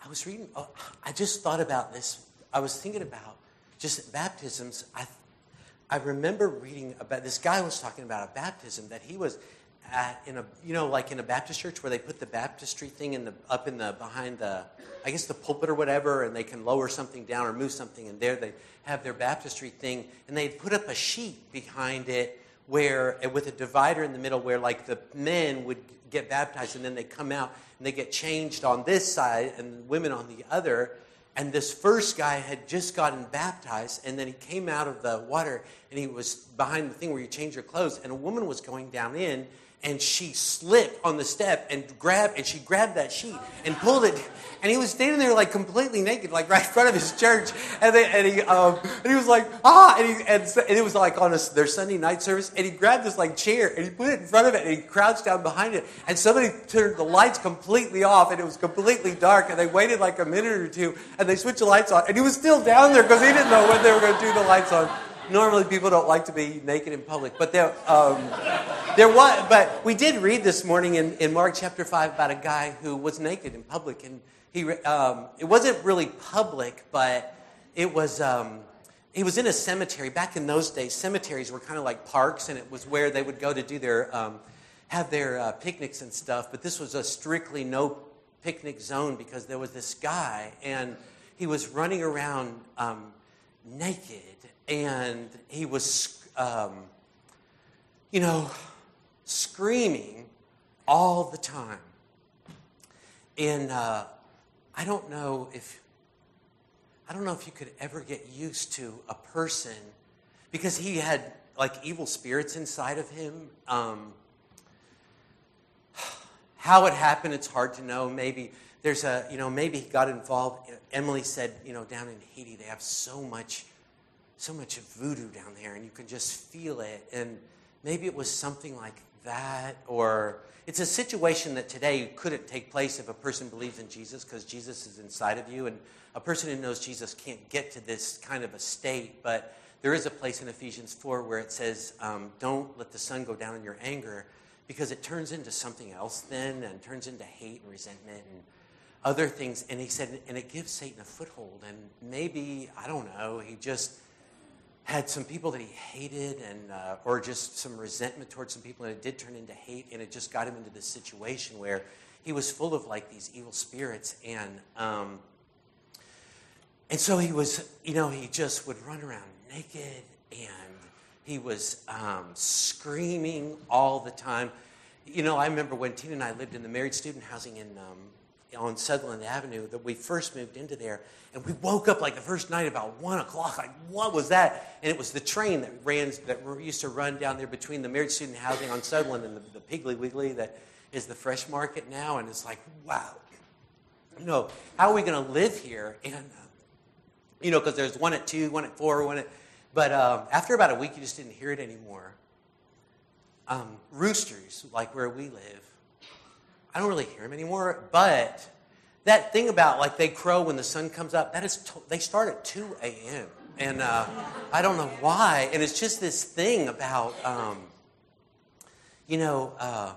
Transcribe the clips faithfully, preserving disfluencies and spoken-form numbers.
I was reading, oh, I just thought about this. I was thinking about just baptisms. I I remember reading about, this guy was talking about a baptism that he was at in a, you know, like in a Baptist church where they put the baptistry thing in the, up in the, behind the, I guess the pulpit or whatever, and they can lower something down or move something, and there they have their baptistry thing, and they put up a sheet behind it where, with a divider in the middle where like the men would get baptized, and then they come out and they get changed on this side and women on the other. And this first guy had just gotten baptized, and then he came out of the water, and he was behind the thing where you change your clothes, and a woman was going down in, and she slipped on the step and grabbed, and she grabbed that sheet and pulled it, and he was standing there like completely naked, like right in front of his church, and, they, and he um, and he was like, ah, and, he, and, so, and it was like on a, their Sunday night service, and he grabbed this like chair, and he put it in front of it, and he crouched down behind it, and somebody turned the lights completely off, and it was completely dark, and they waited like a minute or two, and they switched the lights on, and he was still down there because he didn't know when they were going to turn the lights on. Normally, people don't like to be naked in public, but there, um, there was. But we did read this morning in, in Mark chapter five about a guy who was naked in public, and he um, it wasn't really public, but it was. Um, he was in a cemetery. Back in those days, cemeteries were kind of like parks, and it was where they would go to do their um, have their uh, picnics and stuff. But this was a strictly no picnic zone because there was this guy, and he was running around um, naked. And he was, um, you know, screaming all the time. And uh, I don't know if, I don't know if you could ever get used to a person, because he had like evil spirits inside of him. Um, how it happened, it's hard to know. Maybe there's a, you know, maybe he got involved. Emily said, you know, down in Haiti, they have so much so much voodoo down there, and you can just feel it. And maybe it was something like that, or it's a situation that today couldn't take place if a person believes in Jesus, because Jesus is inside of you, and a person who knows Jesus can't get to this kind of a state. But there is a place in Ephesians four where it says, um, don't let the sun go down in your anger, because it turns into something else then, and turns into hate and resentment and other things. And he said, and it gives Satan a foothold. And maybe, I don't know, he just had some people that he hated, and uh, or just some resentment towards some people, and it did turn into hate, and it just got him into this situation where he was full of like these evil spirits, and um, and so he was, you know, he just would run around naked, and he was um, screaming all the time. You know, I remember when Tina and I lived in the married student housing in um, on Sutherland Avenue, that we first moved into there, and we woke up like the first night about one o'clock. Like, what was that? And it was the train that ran that used to run down there between the married student housing on Sutherland and the, the Piggly Wiggly that is the Fresh Market now. And it's like, wow, you know, how are we going to live here? And uh, you know, because there's one at two, one at four, one at. But um, after about a week, you just didn't hear it anymore. Um, roosters, like where we live, I don't really hear them anymore, but that thing about like they crow when the sun comes up, that is, to- they start at two a.m. And uh, I don't know why. And it's just this thing about, um, you know, uh,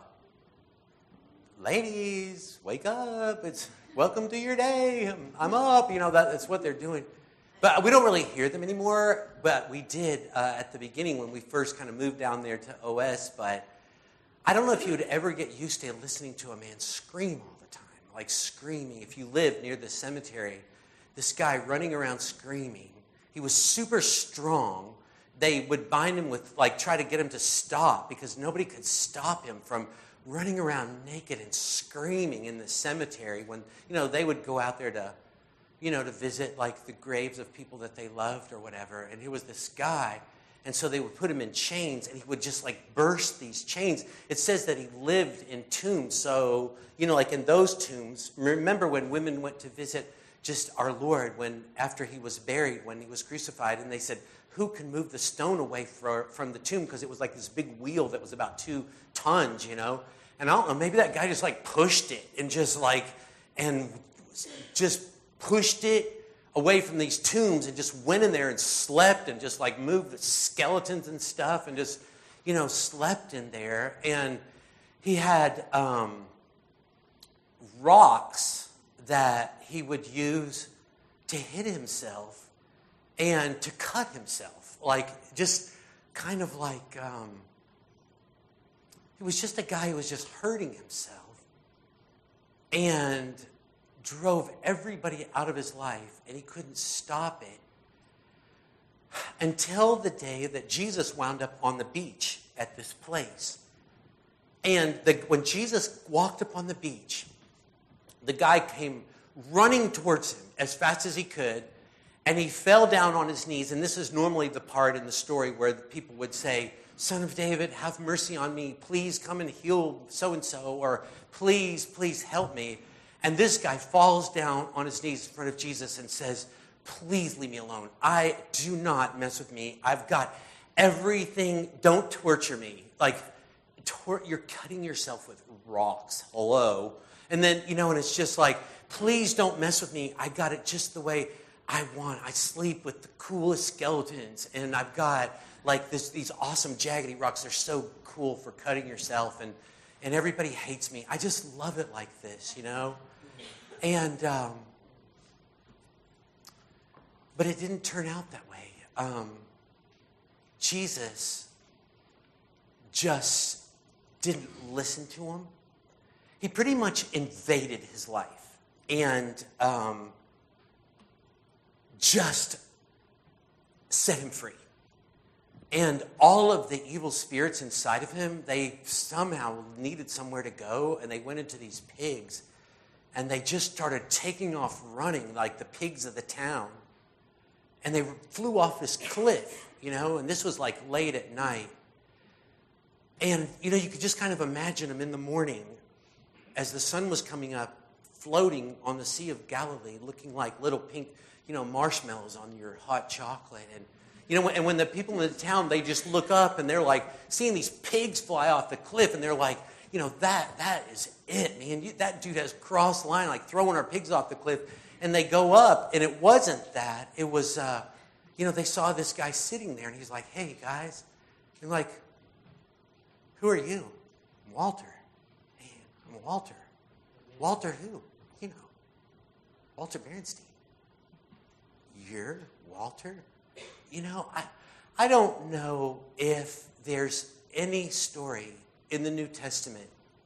ladies, wake up. It's welcome to your day. I'm, I'm up. You know, that, that's what they're doing. But we don't really hear them anymore. But we did uh, at the beginning when we first kind of moved down there to O S. But I don't know if you would ever get used to listening to a man scream all the time, like screaming. If you live near the cemetery, this guy running around screaming. He was super strong. They would bind him with, like, try to get him to stop because nobody could stop him from running around naked and screaming in the cemetery when, you know, they would go out there to, you know, to visit, like, the graves of people that they loved or whatever. And here was this guy. And so they would put him in chains, and he would just, like, burst these chains. It says that he lived in tombs. So, you know, like in those tombs, remember when women went to visit just our Lord when after he was buried, when he was crucified, and they said, who can move the stone away for, from the tomb? Because it was like this big wheel that was about two tons, you know. And I don't know, maybe that guy just, like, pushed it and just, like, and just pushed it away from these tombs and just went in there and slept and just, like, moved the skeletons and stuff and just, you know, slept in there. And he had um, rocks that he would use to hit himself and to cut himself. Like, just kind of like, um, he was just a guy who was just hurting himself and drove everybody out of his life, and he couldn't stop it until the day that Jesus wound up on the beach at this place. And the, when Jesus walked up on the beach, the guy came running towards him as fast as he could, and he fell down on his knees. And this is normally the part in the story where the people would say, "Son of David, have mercy on me. Please come and heal so-and-so," or "Please, please help me." And this guy falls down on his knees in front of Jesus and says, "Please leave me alone. I do not mess with me. I've got everything. Don't torture me." Like, tor- you're cutting yourself with rocks. Hello. And then, you know, and it's just like, "Please don't mess with me. I got it just the way I want. I sleep with the coolest skeletons. And I've got like this, these awesome jaggedy rocks. They're so cool for cutting yourself. And, and everybody hates me. I just love it like this, you know? And, um, but it didn't turn out that way. Um, Jesus just didn't listen to him. He pretty much invaded his life and um, just set him free. And all of the evil spirits inside of him, they somehow needed somewhere to go, and they went into these pigs. And they just started taking off running like the pigs of the town. And they flew off this cliff, you know, and this was like late at night. And, you know, you could just kind of imagine them in the morning as the sun was coming up, floating on the Sea of Galilee, looking like little pink, you know, marshmallows on your hot chocolate. And, you know, and when the people in the town, they just look up and they're like seeing these pigs fly off the cliff, and they're like, you know, that that is it, man. You, that dude has crossed line, like throwing our pigs off the cliff. And they go up, and it wasn't that. It was, uh, you know, they saw this guy sitting there, and he's like, "Hey, guys." They're like, "Who are you?" "I'm Walter." "Hey, I'm Walter." "Walter who?" "You know, Walter Berenstein." "You're Walter?" You know, I, I don't know if there's any story in the New Testament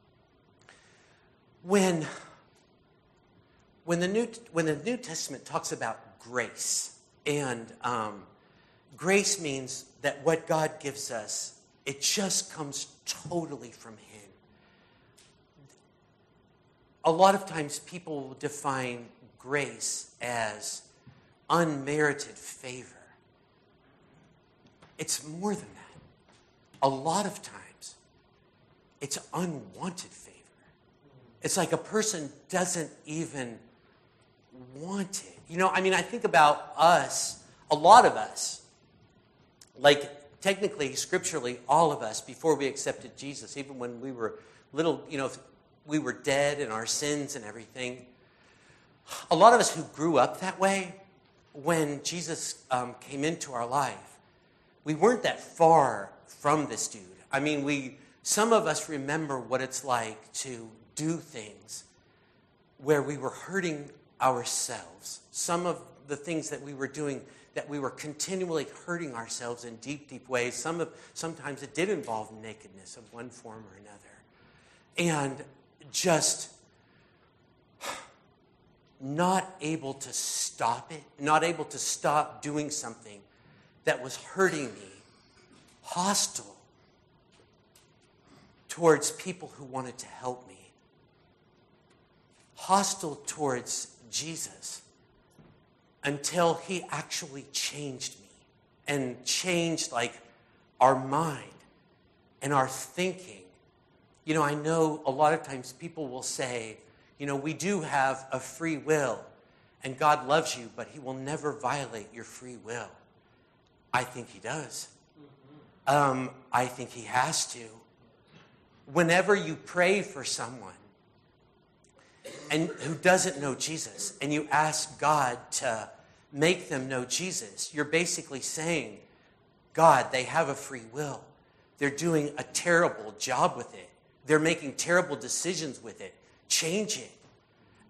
when, when the New when the New Testament talks about grace, and um, grace means that what God gives us, it just comes totally from Him. A lot of times people define grace as unmerited favor. It's more than that. A lot of times, it's unwanted favor. It's like a person doesn't even want it. You know, I mean, I think about us, a lot of us, like technically, scripturally, all of us, before we accepted Jesus, even when we were little, you know, we were dead in our sins and everything. A lot of us who grew up that way, when Jesus um, came into our life, we weren't that far from this dude. I mean, we some of us remember what it's like to do things where we were hurting ourselves. Some of the things that we were doing, that we were continually hurting ourselves in deep, deep ways. Some of sometimes it did involve nakedness of one form or another. And just not able to stop it, not able to stop doing something that was hurting me, hostile towards people who wanted to help me, hostile towards Jesus, until He actually changed me and changed like our mind and our thinking. You know, I know a lot of times people will say, you know, we do have a free will and God loves you, but He will never violate your free will. I think He does. Um, I think He has to. Whenever you pray for someone and who doesn't know Jesus, and you ask God to make them know Jesus, you're basically saying, God, they have a free will. They're doing a terrible job with it. They're making terrible decisions with it. Change it.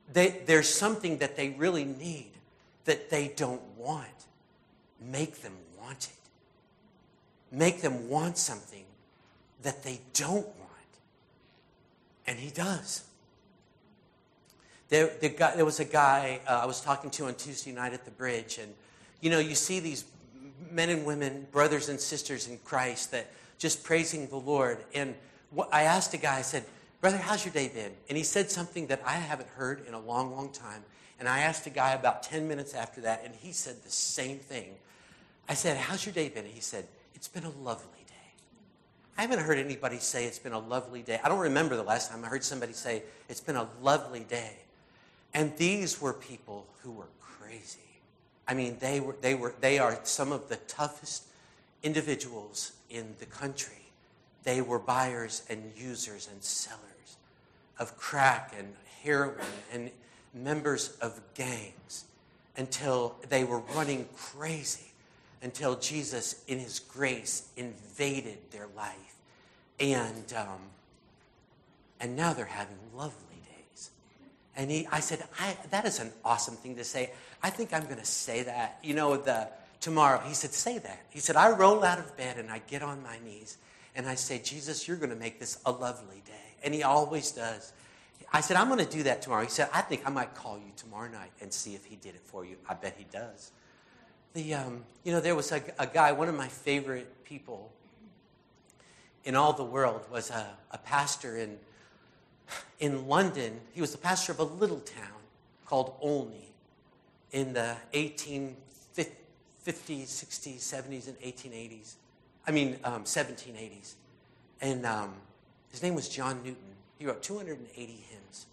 they, there's something that they really need that they don't want. Make them want it. Make them want something that they don't want. And he does. There, the guy, there was a guy uh, I was talking to on Tuesday night at the bridge, and you know, you see these men and women, brothers and sisters in Christ, that just praising the Lord. And what, I asked a guy, I said, brother, how's your day been? And he said something that I haven't heard in a long, long time. And I asked a guy about ten minutes after that, and he said the same thing. I said, how's your day been? And he said, it's been a lovely day. I haven't heard anybody say it's been a lovely day. I don't remember the last time I heard somebody say it's been a lovely day. And these were people who were crazy. I mean, they were they were they are some of the toughest individuals in the country. They were buyers and users and sellers of crack and heroin and members of gangs until they were running crazy, until Jesus, in his grace, invaded their life. And um, and now they're having lovely days. And he, I said, I, that is an awesome thing to say. I think I'm going to say that, you know, the tomorrow. He said, say that. He said, I roll out of bed and I get on my knees and I say, Jesus, you're going to make this a lovely day. And he always does. I said, I'm going to do that tomorrow. He said, I think I might call you tomorrow night and see if he did it for you. I bet he does. The, um, you know, there was a, a guy, one of my favorite people in all the world was a, a pastor in, in London. He was the pastor of a little town called Olney in the eighteen fifties, sixties, seventies, and eighteen eighties. I mean, um, seventeen eighties. And um, his name was John Newton. He wrote two hundred eighty hymns.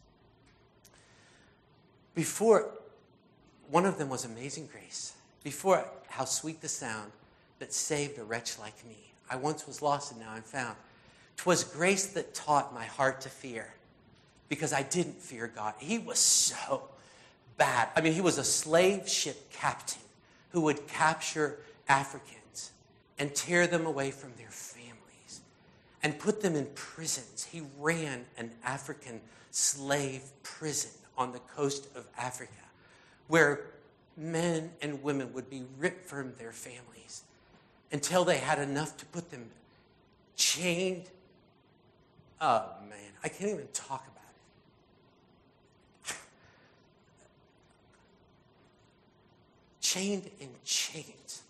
Before, one of them was Amazing Grace. Before, how sweet the sound that saved a wretch like me. I once was lost and now I'm found. 'Twas grace that taught my heart to fear, because I didn't fear God. He was so bad. I mean, he was a slave ship captain who would capture Africans and tear them away from their families and put them in prisons. He ran an African slave prison on the coast of Africa where men and women would be ripped from their families until they had enough to put them chained. Oh, man, I can't even talk about it. Chained in chains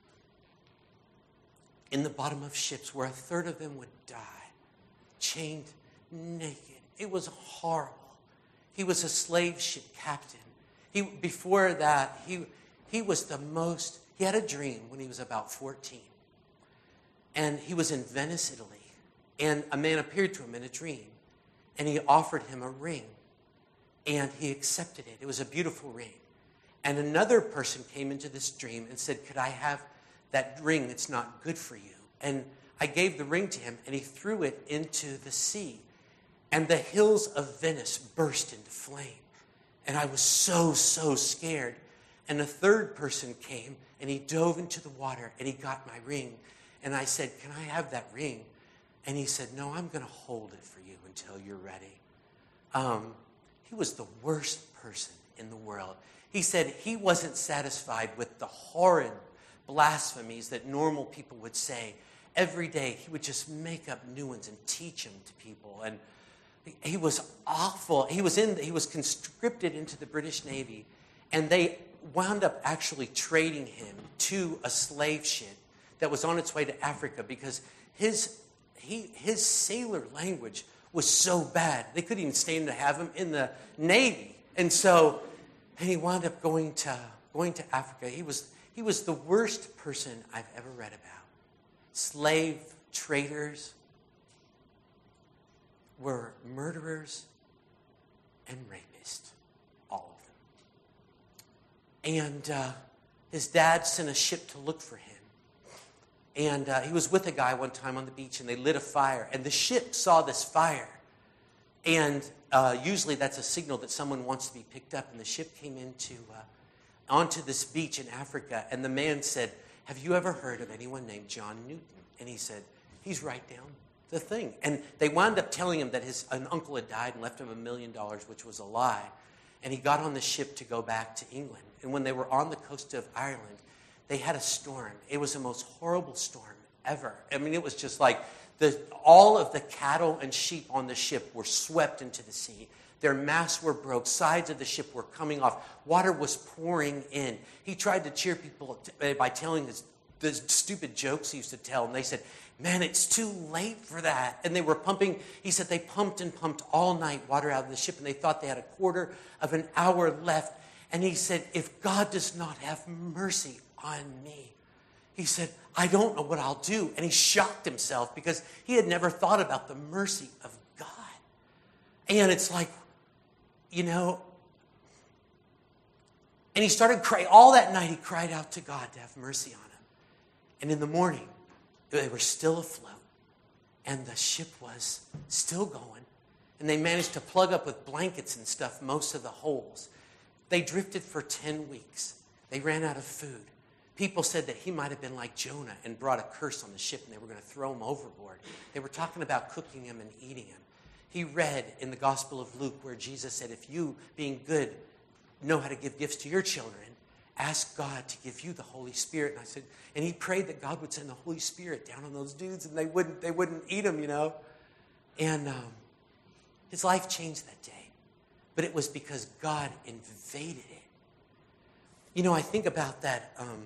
in the bottom of ships where a third of them would die, chained naked. It was horrible. He was a slave ship captain. He, before that, he, he was the most, he had a dream when he was about fourteen. And he was in Venice, Italy. And a man appeared to him in a dream. And he offered him a ring. And he accepted it. It was a beautiful ring. And another person came into this dream and said, could I have that ring that's not good for you? And I gave the ring to him, and he threw it into the sea. And the hills of Venice burst into flame. And I was so, so scared. And a third person came, and he dove into the water, and he got my ring. And I said, can I have that ring? And he said, no, I'm going to hold it for you until you're ready. Um, he was the worst person in the world. He said he wasn't satisfied with the horrid blasphemies that normal people would say. Every day he would just make up new ones and teach them to people. And he was awful. He was in. He was conscripted into the British Navy, and they wound up actually trading him to a slave ship that was on its way to Africa because his he his sailor language was so bad they couldn't even stand to have him in the Navy, and so. And he wound up going to going to Africa. He was he was the worst person I've ever read about. Slave traders were murderers and rapists, all of them. And uh, his dad sent a ship to look for him. And uh, he was with a guy one time on the beach, and they lit a fire. And the ship saw this fire. And uh, usually that's a signal that someone wants to be picked up. And the ship came into uh, onto this beach in Africa. And the man said, have you ever heard of anyone named John Newton? And he said, he's right down the thing. And they wound up telling him that his an uncle had died and left him a million dollars, which was a lie. and he got on the ship to go back to England. And when they were on the coast of Ireland, they had a storm. It was the most horrible storm ever. I mean, it was just like the, all of the cattle and sheep on the ship were swept into the sea. Their masts were broke. Sides of the ship were coming off. Water was pouring in. He tried to cheer people by telling his, the stupid jokes he used to tell. And they said, man, it's too late for that. And they were pumping. He said they pumped and pumped all night water out of the ship. And they thought they had a quarter of an hour left. And he said, if God does not have mercy on me, he said, I don't know what I'll do. And he shocked himself because he had never thought about the mercy of God. And it's like, you know, and he started crying. All that night he cried out to God to have mercy on him. And in the morning, they were still afloat. And the ship was still going. And they managed to plug up with blankets and stuff most of the holes. They drifted for ten weeks. They ran out of food. People said that he might have been like Jonah and brought a curse on the ship and they were going to throw him overboard. They were talking about cooking him and eating him. He read in the Gospel of Luke where Jesus said, if you, being good, know how to give gifts to your children, ask God to give you the Holy Spirit. And I said, and he prayed that God would send the Holy Spirit down on those dudes and they wouldn't, they wouldn't eat him, you know. And um, his life changed that day. But it was because God invaded it. You know, I think about that. Um,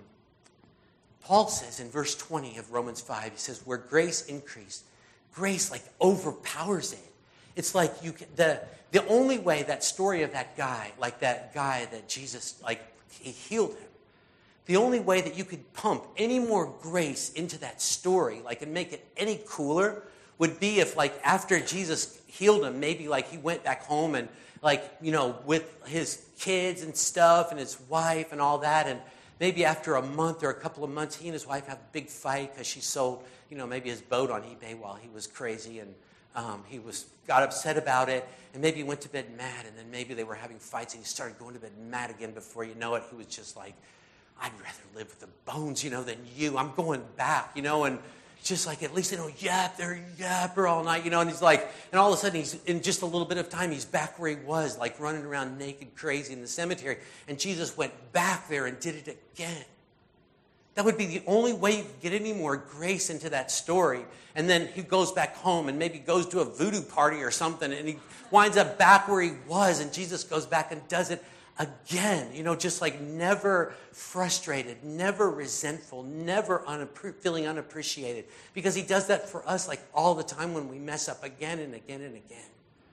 Paul says in verse twenty of Romans five, he says, where grace increased, grace like overpowers it. It's like you can, the the only way that story of that guy, like that guy that Jesus, like he healed him. The only way that you could pump any more grace into that story, like and make it any cooler, would be if like after Jesus healed him, maybe like he went back home and like, you know, with his kids and stuff and his wife and all that. And maybe after a month or a couple of months, he and his wife have a big fight because she sold, you know, maybe his boat on eBay while he was crazy. And um, he was got upset about it. And maybe he went to bed mad. And then maybe they were having fights and he started going to bed mad again. Before you know it, he was just like, I'd rather live with the bones, you know, than you. I'm going back, you know, and just like, at least they don't yap, they're yapper all night, you know, and he's like, and all of a sudden, he's in just a little bit of time, he's back where he was, like running around naked, crazy in the cemetery, and Jesus went back there and did it again. That would be the only way you could get any more grace into that story, and then he goes back home and maybe goes to a voodoo party or something, and he winds up back where he was, and Jesus goes back and does it again, you know, just like never frustrated, never resentful, never unappre- feeling unappreciated. Because he does that for us like all the time when we mess up again and again and again.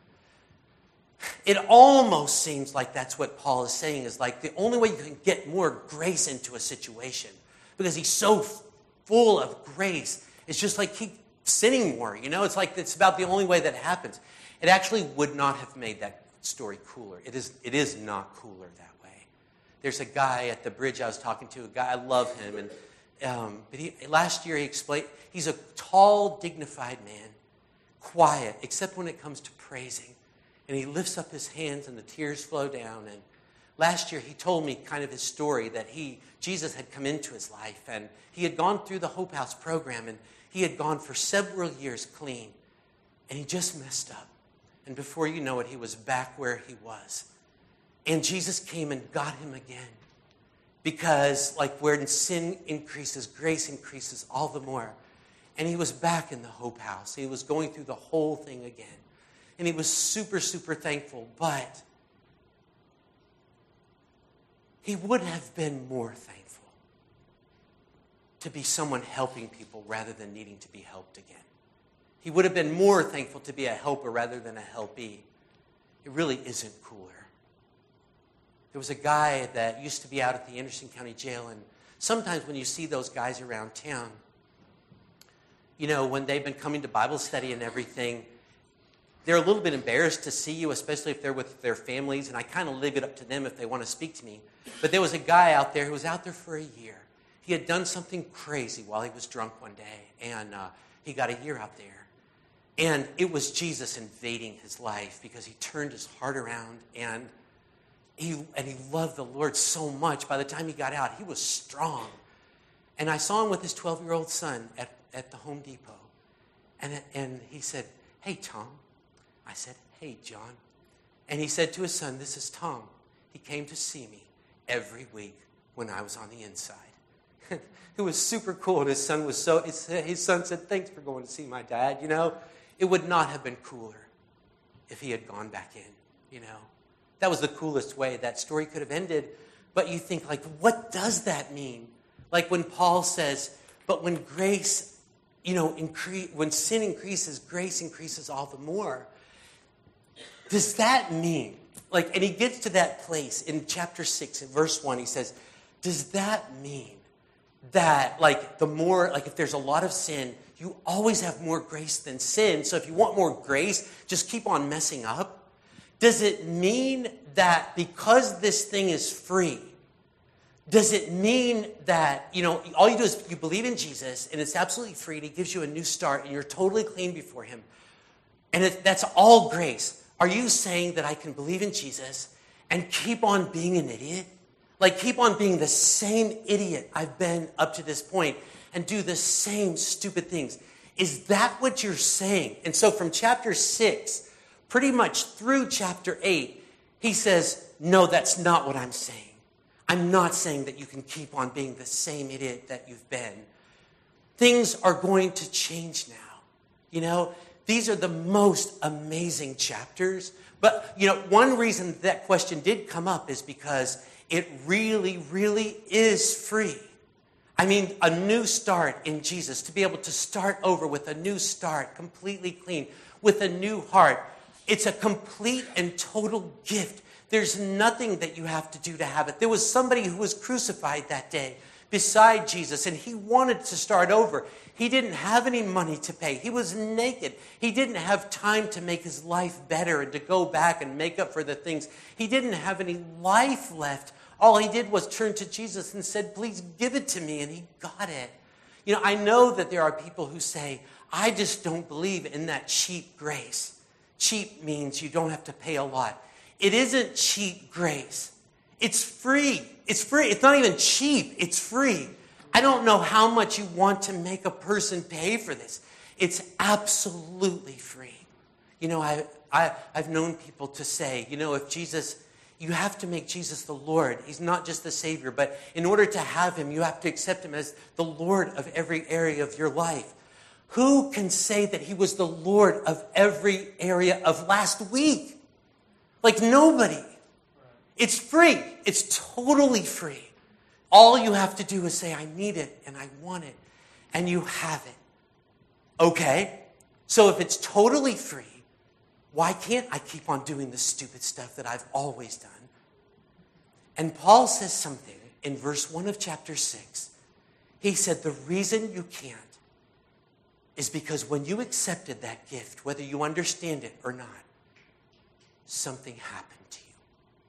It almost seems like that's what Paul is saying is like the only way you can get more grace into a situation, because he's so full of grace, is just like keep sinning more, you know? It's like it's about the only way that happens. It actually would not have made that story cooler. It is it is not cooler that way. There's a guy at the bridge I was talking to, a guy, I love him, and um, but he, last year he explained, he's a tall, dignified man, quiet, except when it comes to praising. And he lifts up his hands and the tears flow down. And last year he told me kind of his story that he, Jesus had come into his life and he had gone through the Hope House program and he had gone for several years clean and he just messed up. And before you know it, he was back where he was. And Jesus came and got him again. Because like where sin increases, grace increases all the more. And he was back in the Hope House. He was going through the whole thing again. And he was super, super thankful. But he would have been more thankful to be someone helping people rather than needing to be helped again. He would have been more thankful to be a helper rather than a helpee. It really isn't cooler. There was a guy that used to be out at the Anderson County Jail, and sometimes when you see those guys around town, you know, when they've been coming to Bible study and everything, they're a little bit embarrassed to see you, especially if they're with their families, and I kind of leave it up to them if they want to speak to me. But there was a guy out there who was out there for a year. He had done something crazy while he was drunk one day, and uh, he got a year out there. And it was Jesus invading his life because he turned his heart around and he and he loved the Lord so much. By the time he got out, he was strong. And I saw him with his twelve-year-old son at, at the Home Depot. And, and he said, "Hey, Tom." I said, "Hey, John." And he said to his son, "This is Tom." he came to see me every week when I was on the inside. It was super cool. And his son was so, his, his son said, thanks for going to see my dad, you know. It would not have been cooler if he had gone back in, you know. That was the coolest way that story could have ended. But you think, like, what does that mean? Like when Paul says, but when grace, you know, increase, when sin increases, grace increases all the more. Does that mean, like, and he gets to that place in chapter six, in verse one, he says, does that mean that, like, the more, like, if there's a lot of sin, you always have more grace than sin. So if you want more grace, just keep on messing up. Does it mean that because this thing is free, does it mean that, you know, all you do is you believe in Jesus and it's absolutely free and he gives you a new start and you're totally clean before him. And it, that's all grace. Are you saying that I can believe in Jesus and keep on being an idiot? Like, keep on being the same idiot I've been up to this point and do the same stupid things. Is that what you're saying? And so from chapter six, pretty much through chapter eight, he says, no, that's not what I'm saying. I'm not saying that you can keep on being the same idiot that you've been. Things are going to change now. You know, these are the most amazing chapters. But, you know, one reason that question did come up is because it really, really is free. I mean, a new start in Jesus, to be able to start over with a new start, completely clean, with a new heart. It's a complete and total gift. There's nothing that you have to do to have it. There was somebody who was crucified that day beside Jesus, and he wanted to start over. He didn't have any money to pay. He was naked. He didn't have time to make his life better and to go back and make up for the things. He didn't have any life left. All he did was turn to Jesus and said, please give it to me, and he got it. You know, I know that there are people who say, I just don't believe in that cheap grace. Cheap means you don't have to pay a lot. It isn't cheap grace. It's free. It's free. It's not even cheap. It's free. I don't know how much you want to make a person pay for this. It's absolutely free. You know, I, I, I've known people to say, you know, if Jesus, you have to make Jesus the Lord. He's not just the Savior, but in order to have him, you have to accept him as the Lord of every area of your life. Who can say that he was the Lord of every area of last week? Like, nobody. It's free. It's totally free. All you have to do is say, I need it and I want it, and you have it. Okay? So if it's totally free, why can't I keep on doing the stupid stuff that I've always done? And Paul says something in verse one of chapter six. He said, the reason you can't is because when you accepted that gift, whether you understand it or not, something happened to you.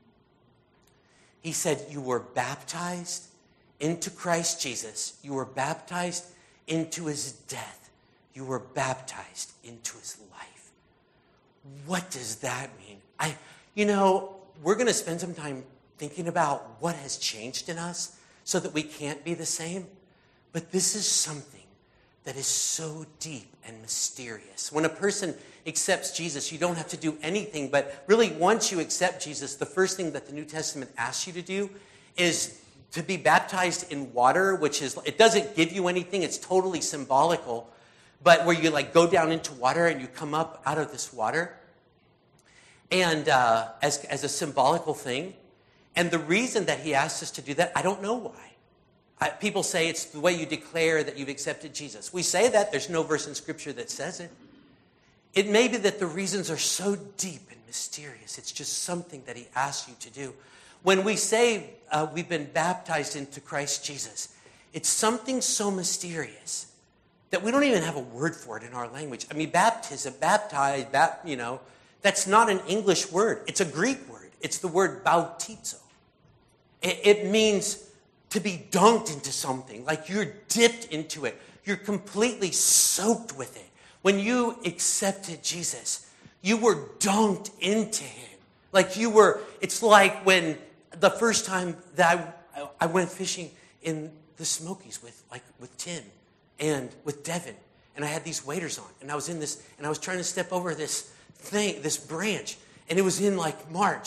He said you were baptized into Christ Jesus. You were baptized into his death. You were baptized into his life. What does that mean? I, you know, we're going to spend some time thinking about what has changed in us so that we can't be the same. But this is something that is so deep and mysterious. When a person accepts Jesus, you don't have to do anything, but really once you accept Jesus, the first thing that the New Testament asks you to do is to be baptized in water, which is, it doesn't give you anything, it's totally symbolical, but where you like go down into water and you come up out of this water, and uh, as, as a symbolical thing. And the reason that he asks us to do that, I don't know why. I, people say it's the way you declare that you've accepted Jesus. We say that. There's no verse in Scripture that says it. It may be that the reasons are so deep and mysterious. It's just something that he asks you to do. When we say uh, we've been baptized into Christ Jesus, it's something so mysterious that we don't even have a word for it in our language. I mean, baptism, baptized, bap, you know, that's not an English word. It's a Greek word. It's the word bautizo. It, it means to be dunked into something, like you're dipped into it. You're completely soaked with it. When you accepted Jesus, you were dunked into him. Like you were, it's like when the first time that I, I went fishing in the Smokies with, like, with Tim and with Devin, and I had these waders on, and I was in this, and I was trying to step over this thing, this branch, and it was in like March,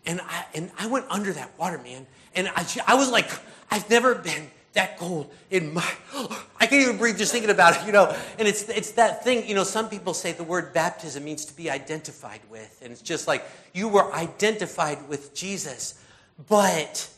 And I and I went under that water, man. And I, I was like, I've never been that cold in my, I can't even breathe just thinking about it, you know. And it's it's that thing, you know, some people say the word baptism means to be identified with. And it's just like, you were identified with Jesus. But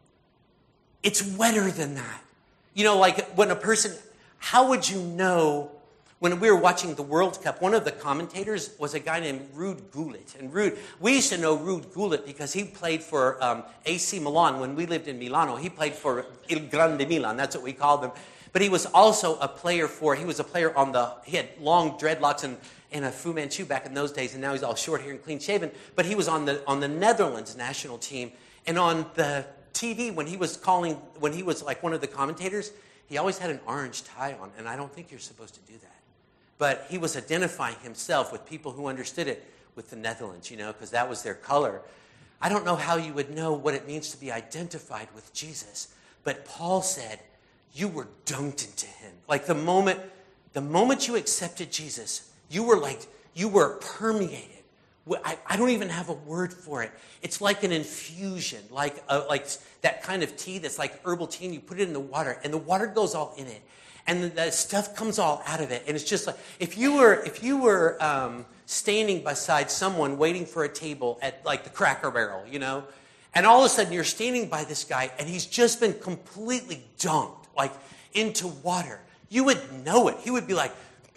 it's wetter than that. You know, like when a person, how would you know? When we were watching the World Cup, one of the commentators was a guy named Ruud Gullit. And Ruud, we used to know Ruud Gullit because he played for um, A C Milan when we lived in Milano. He played for Il Grande Milan, that's what we called them. But he was also a player for, he was a player on the, he had long dreadlocks and, and a Fu Manchu back in those days, and now he's all short hair and clean shaven. But he was on the on the Netherlands national team. And on the T V, when he was calling, when he was like one of the commentators, he always had an orange tie on, and I don't think you're supposed to do that. But he was identifying himself with people who understood it with the Netherlands, you know, because that was their color. I don't know how you would know what it means to be identified with Jesus. But Paul said, you were dunked into him. Like the moment, the moment you accepted Jesus, you were like, you were permeated. I, I don't even have a word for it. It's like an infusion, like a, like that kind of tea that's like herbal tea, and you put it in the water, and the water goes all in it. And the, the stuff comes all out of it. And it's just like, if you were if you were um, standing beside someone waiting for a table at like the Cracker Barrel, you know, and all of a sudden you're standing by this guy and he's just been completely dunked, like into water, you would know it. He would be like,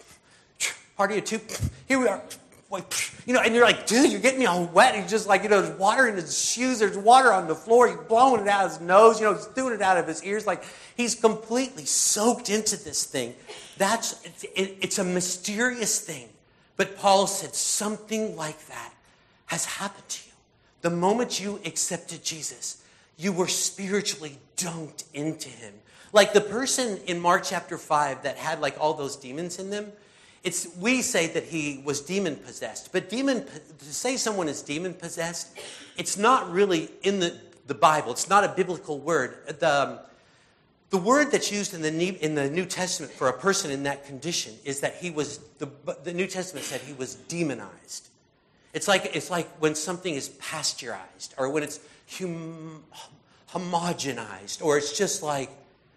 party of two, here we are. You know, and you're like, dude, you're getting me all wet. He's just like, you know, there's water in his shoes. There's water on the floor. He's blowing it out of his nose. You know, he's doing it out of his ears. Like, he's completely soaked into this thing. That's, it, it's a mysterious thing. But Paul said something like that has happened to you. The moment you accepted Jesus, you were spiritually dunked into him. Like the person in Mark chapter five that had like all those demons in them, It's we say that he was demon possessed, but demon to say someone is demon possessed, it's not really in the, the Bible. It's not a biblical word. The the word that's used in the in the New Testament for a person in that condition is that he was the the New Testament said he was demonized. It's like it's like when something is pasteurized or when it's hum, homogenized or it's just like.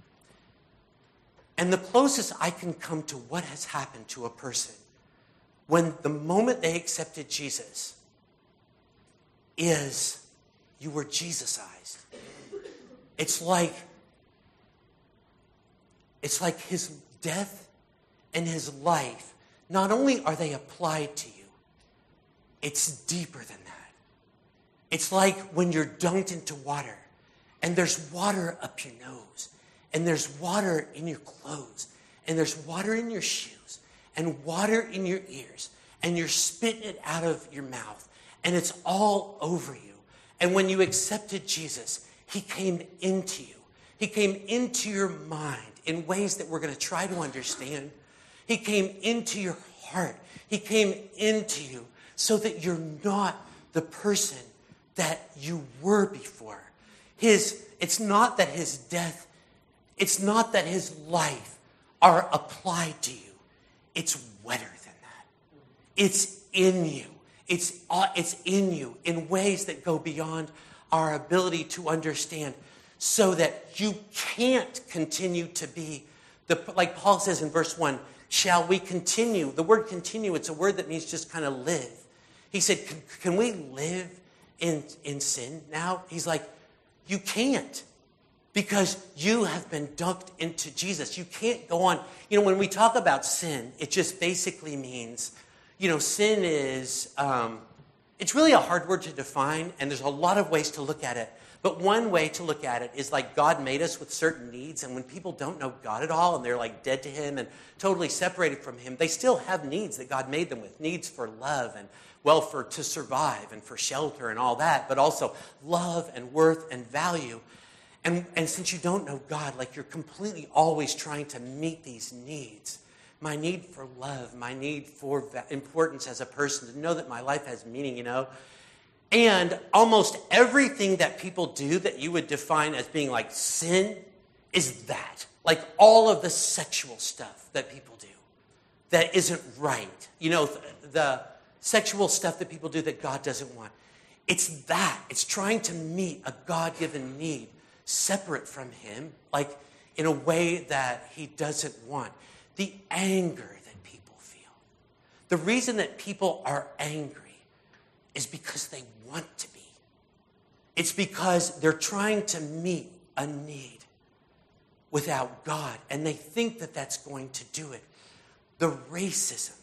And the closest I can come to what has happened to a person when the moment they accepted Jesus is you were Jesusized. It's like, it's like his death and his life, not only are they applied to you, it's deeper than that. It's like when you're dunked into water and there's water up your nose. And there's water in your clothes. And there's water in your shoes. And water in your ears. And you're spitting it out of your mouth. And it's all over you. And when you accepted Jesus, he came into you. He came into your mind in ways that we're going to try to understand. He came into your heart. He came into you so that you're not the person that you were before. His, it's not that his death It's not that his life are applied to you. It's wetter than that. It's in you. It's, uh, it's in you in ways that go beyond our ability to understand so that you can't continue to be, the like Paul says in verse one, shall we continue? The word continue, it's a word that means just kind of live. He said, can, can we live in, in sin now? He's like, you can't. Because you have been dunked into Jesus. You can't go on. You know, when we talk about sin, it just basically means, you know, sin is, um, it's really a hard word to define, and there's a lot of ways to look at it. But one way to look at it is like God made us with certain needs, and when people don't know God at all, and they're like dead to him and totally separated from him, they still have needs that God made them with. Needs for love and, well, for to survive and for shelter and all that, but also love and worth and value. And, and since you don't know God, like you're completely always trying to meet these needs. My need for love, my need for importance as a person, to know that my life has meaning, you know. And almost everything that people do that you would define as being like sin is that. Like all of the sexual stuff that people do that isn't right. You know, the, the sexual stuff that people do that God doesn't want. it's that. It's trying to meet a God-given need separate from him, like in a way that he doesn't want. The anger that people feel. The reason that people are angry is because they want to be. It's because they're trying to meet a need without God, and they think that that's going to do it. The racism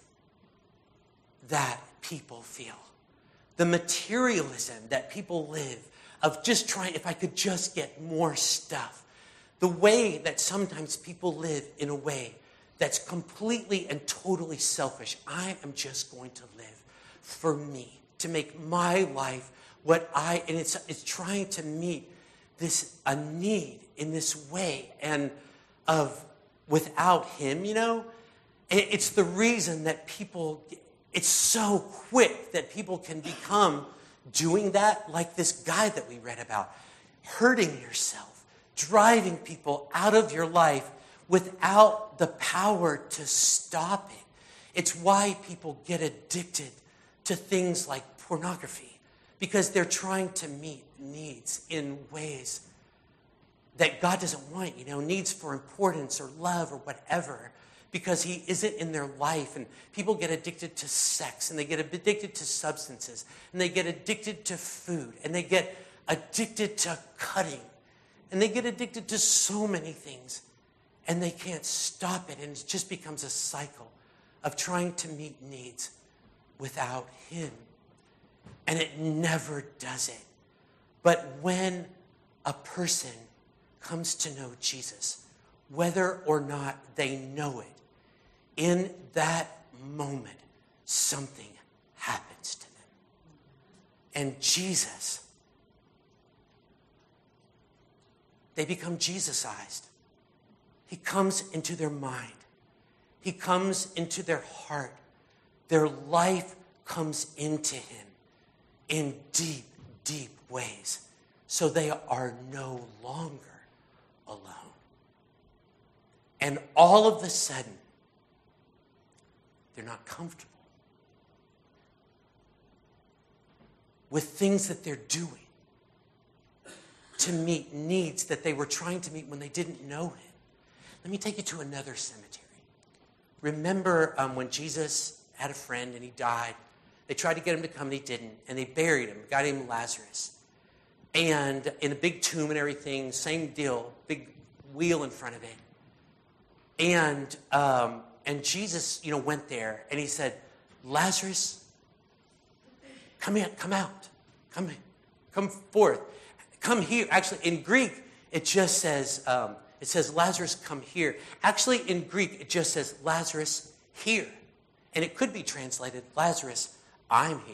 that people feel, the materialism that people live of just trying, if I could just get more stuff, the way that sometimes people live in a way that's completely and totally selfish. I am just going to live for me, to make my life what I, and it's it's trying to meet this, a need in this way, and of without him, you know, it's the reason that people, it's so quick that people can become doing that, like this guy that we read about, hurting yourself, driving people out of your life without the power to stop it. It's why people get addicted to things like pornography, because they're trying to meet needs in ways that God doesn't want, you know, needs for importance or love or whatever, because he isn't in their life. And people get addicted to sex, and they get addicted to substances, and they get addicted to food, and they get addicted to cutting, and they get addicted to so many things, and they can't stop it. And it just becomes a cycle of trying to meet needs without him. And it never does it. But when a person comes to know Jesus, whether or not they know it, in that moment, something happens to them. And Jesus, they become Jesusized. He comes into their mind. He comes into their heart. Their life comes into him in deep, deep ways. So they are no longer alone. And all of a sudden, they're not comfortable with things that they're doing to meet needs that they were trying to meet when they didn't know him. Let me take you to another cemetery. Remember um, when Jesus had a friend and he died? They tried to get him to come and he didn't, and they buried him, a guy named Lazarus. And in a big tomb and everything, same deal, big wheel in front of it. And um, and Jesus, you know, went there and he said, Lazarus, come in, come out, come in, come forth, come here. Actually, in Greek, it just says, um, it says Lazarus, come here. Actually, in Greek, it just says Lazarus, here. And it could be translated, Lazarus, I'm here.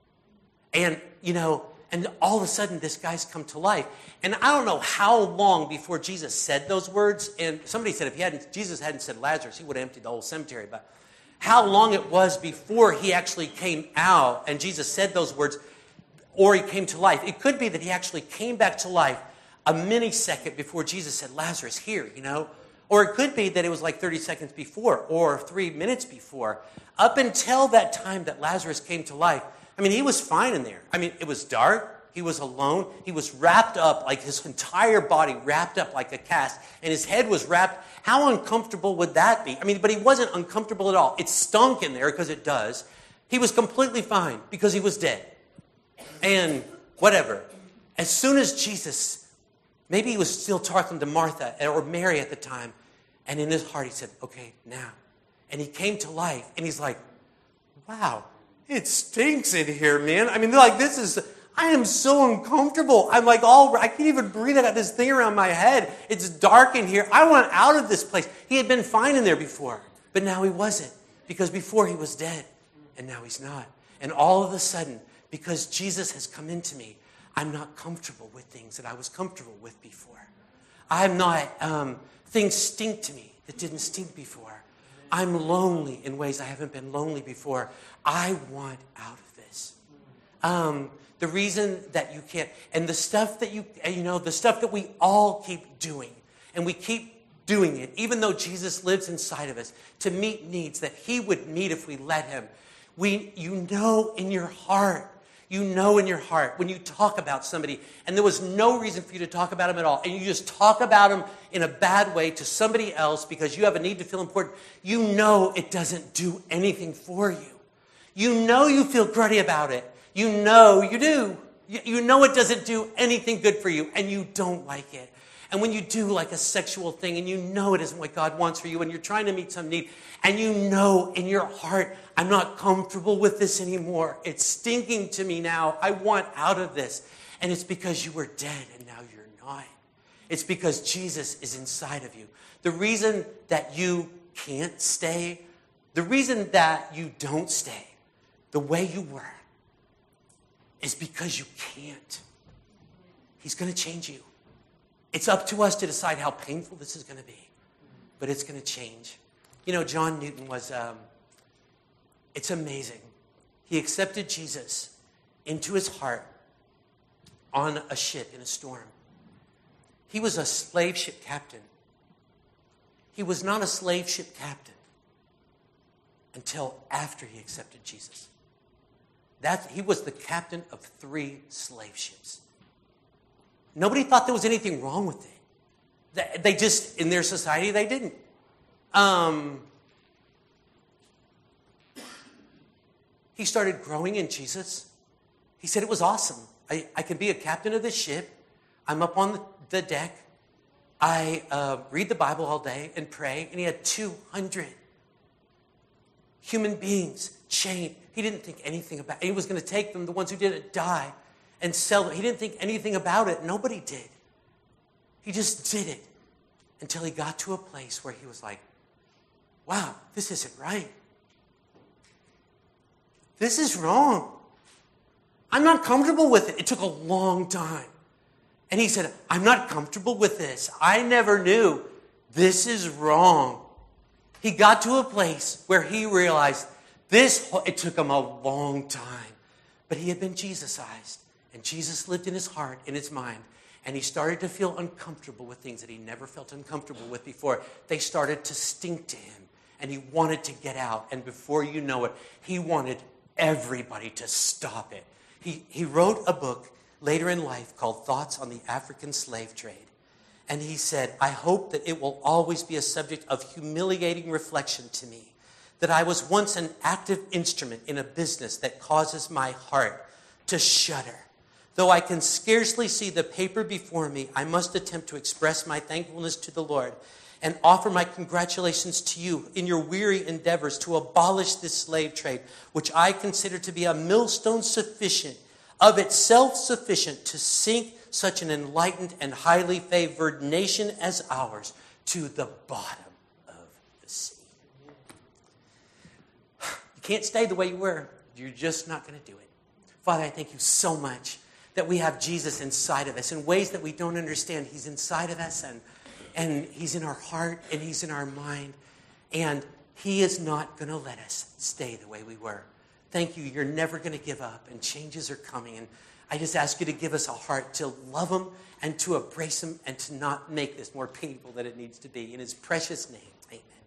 And, you know, and all of a sudden, this guy's come to life. And I don't know how long before Jesus said those words. And somebody said if he hadn't, Jesus hadn't said Lazarus, he would have emptied the whole cemetery. But how long it was before he actually came out and Jesus said those words, or he came to life. It could be that he actually came back to life a millisecond before Jesus said, Lazarus, here, you know. Or it could be that it was like thirty seconds before or three minutes before. Up until that time that Lazarus came to life, I mean, he was fine in there. I mean, it was dark. He was alone. He was wrapped up, like his entire body wrapped up like a cast, and his head was wrapped. How uncomfortable would that be? I mean, but he wasn't uncomfortable at all. It stunk in there, because it does. He was completely fine because he was dead. And whatever. As soon as Jesus, maybe he was still talking to Martha or Mary at the time, and in his heart he said, okay, now. And he came to life, and he's like, wow. It stinks in here, man. I mean, like, this is, I am so uncomfortable. I'm like, all, I can't even breathe. I got this thing around my head. It's dark in here. I want out of this place. He had been fine in there before, but now he wasn't, because before he was dead, and now he's not. And all of a sudden, because Jesus has come into me, I'm not comfortable with things that I was comfortable with before. I'm not, um, things stink to me that didn't stink before. I'm lonely in ways I haven't been lonely before. I want out of this. Um, the reason that you can't, and the stuff that you, you know, the stuff that we all keep doing, and we keep doing it, even though Jesus lives inside of us, to meet needs that he would meet if we let him. We, you know in your heart, You know in your heart when you talk about somebody and there was no reason for you to talk about them at all, and you just talk about them in a bad way to somebody else because you have a need to feel important, you know it doesn't do anything for you. You know you feel cruddy about it. You know you do. You, you know it doesn't do anything good for you, and you don't like it. And when you do like a sexual thing and you know it isn't what God wants for you and you're trying to meet some need and you know in your heart, I'm not comfortable with this anymore. It's stinking to me now. I want out of this. And it's because you were dead and now you're not. It's because Jesus is inside of you. The reason that you can't stay, the reason that you don't stay the way you were is because you can't. He's going to change you. It's up to us to decide how painful this is going to be, but it's going to change. You know, John Newton was, um, it's amazing. He accepted Jesus into his heart on a ship in a storm. He was a slave ship captain. He was not a slave ship captain until after he accepted Jesus. That, he was the captain of three slave ships. Nobody thought there was anything wrong with it. They just, in their society, they didn't. Um, he started growing in Jesus. He said it was awesome. I, I can be a captain of this ship. I'm up on the, the deck. I uh, read the Bible all day and pray. And he had two hundred human beings chained. He didn't think anything about it. He was going to take them, the ones who didn't die, and sell them. He didn't think anything about it. Nobody did. He just did it until he got to a place where he was like, wow, this isn't right. This is wrong. I'm not comfortable with it. It took a long time. And he said, I'm not comfortable with this. I never knew. This is wrong. He got to a place where he realized this, it took him a long time, but he had been Jesusized. And Jesus lived in his heart, in his mind. And he started to feel uncomfortable with things that he never felt uncomfortable with before. They started to stink to him. And he wanted to get out. And before you know it, he wanted everybody to stop it. He, he wrote a book later in life called Thoughts on the African Slave Trade. And he said, I hope that it will always be a subject of humiliating reflection to me, that I was once an active instrument in a business that causes my heart to shudder. Though I can scarcely see the paper before me, I must attempt to express my thankfulness to the Lord and offer my congratulations to you in your weary endeavors to abolish this slave trade, which I consider to be a millstone sufficient, of itself sufficient to sink such an enlightened and highly favored nation as ours to the bottom of the sea. You can't stay the way you were. You're just not going to do it. Father, I thank you so much that we have Jesus inside of us in ways that we don't understand. He's inside of us, and, and he's in our heart, and he's in our mind. And he is not going to let us stay the way we were. Thank you. You're never going to give up, and changes are coming. And I just ask you to give us a heart to love him and to embrace him and to not make this more painful than it needs to be. In his precious name, amen.